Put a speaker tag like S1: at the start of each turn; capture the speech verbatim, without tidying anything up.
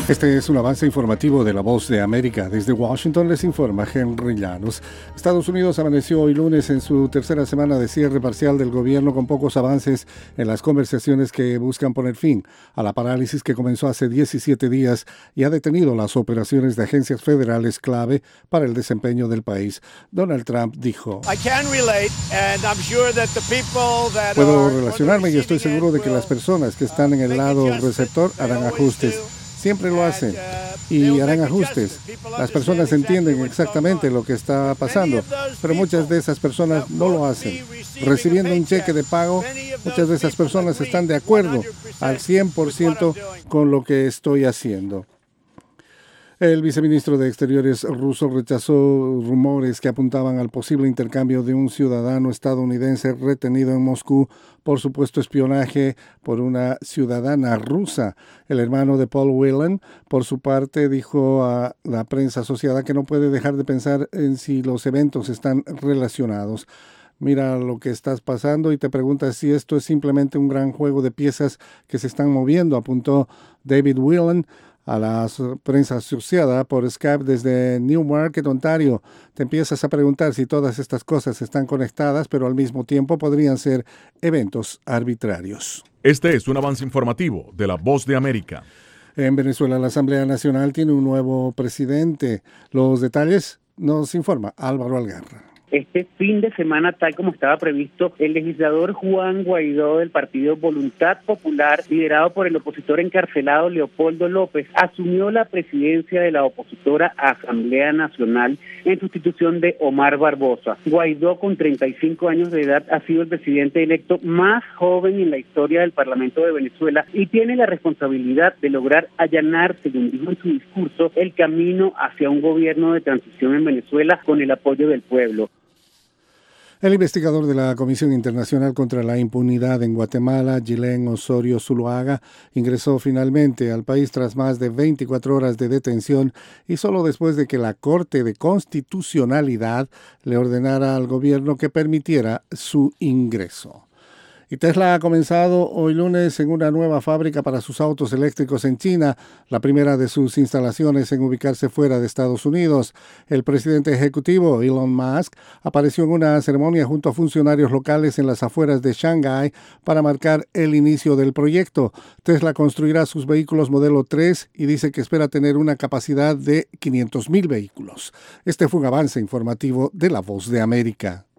S1: Este es un avance informativo de La Voz de América. Desde Washington les informa Henry Llanos. Estados Unidos amaneció hoy lunes en su tercera semana de cierre parcial del gobierno con pocos avances en las conversaciones que buscan poner fin a la parálisis que comenzó hace diecisiete días y ha detenido las operaciones de agencias federales clave para el desempeño del país. Donald Trump dijo: Puedo relacionarme y estoy seguro de que las personas que están en el lado receptor harán ajustes. Siempre lo hacen y harán ajustes. Las personas entienden exactamente lo que está pasando, pero muchas de esas personas no lo hacen. Recibiendo un cheque de pago, muchas de esas personas están de acuerdo al cien por ciento con lo que estoy haciendo. El viceministro de Exteriores ruso rechazó rumores que apuntaban al posible intercambio de un ciudadano estadounidense retenido en Moscú por supuesto espionaje por una ciudadana rusa. El hermano de Paul Whelan, por su parte, dijo a la prensa asociada que no puede dejar de pensar en si los eventos están relacionados. Mira lo que estás pasando y te preguntas si esto es simplemente un gran juego de piezas que se están moviendo, apuntó David Whelan a la prensa asociada por Skype desde Newmarket, Ontario. Te empiezas a preguntar si todas estas cosas están conectadas, pero al mismo tiempo podrían ser eventos arbitrarios.
S2: Este es un avance informativo de La Voz de América.
S1: En Venezuela, la Asamblea Nacional tiene un nuevo presidente. Los detalles nos informa Álvaro Algarra.
S3: Este fin de semana, tal como estaba previsto, el legislador Juan Guaidó del partido Voluntad Popular, liderado por el opositor encarcelado Leopoldo López, asumió la presidencia de la opositora Asamblea Nacional en sustitución de Omar Barbosa. Guaidó, con treinta y cinco años de edad, ha sido el presidente electo más joven en la historia del Parlamento de Venezuela y tiene la responsabilidad de lograr allanar, según dijo en su discurso, el camino hacia un gobierno de transición en Venezuela con el apoyo del pueblo.
S1: El investigador de la Comisión Internacional contra la Impunidad en Guatemala, Gilén Osorio Zuluaga, ingresó finalmente al país tras más de veinticuatro horas de detención y solo después de que la Corte de Constitucionalidad le ordenara al gobierno que permitiera su ingreso. Y Tesla ha comenzado hoy lunes en una nueva fábrica para sus autos eléctricos en China, la primera de sus instalaciones en ubicarse fuera de Estados Unidos. El presidente ejecutivo, Elon Musk, apareció en una ceremonia junto a funcionarios locales en las afueras de Shanghái para marcar el inicio del proyecto. Tesla construirá sus vehículos modelo tres y dice que espera tener una capacidad de quinientos mil vehículos. Este fue un avance informativo de La Voz de América.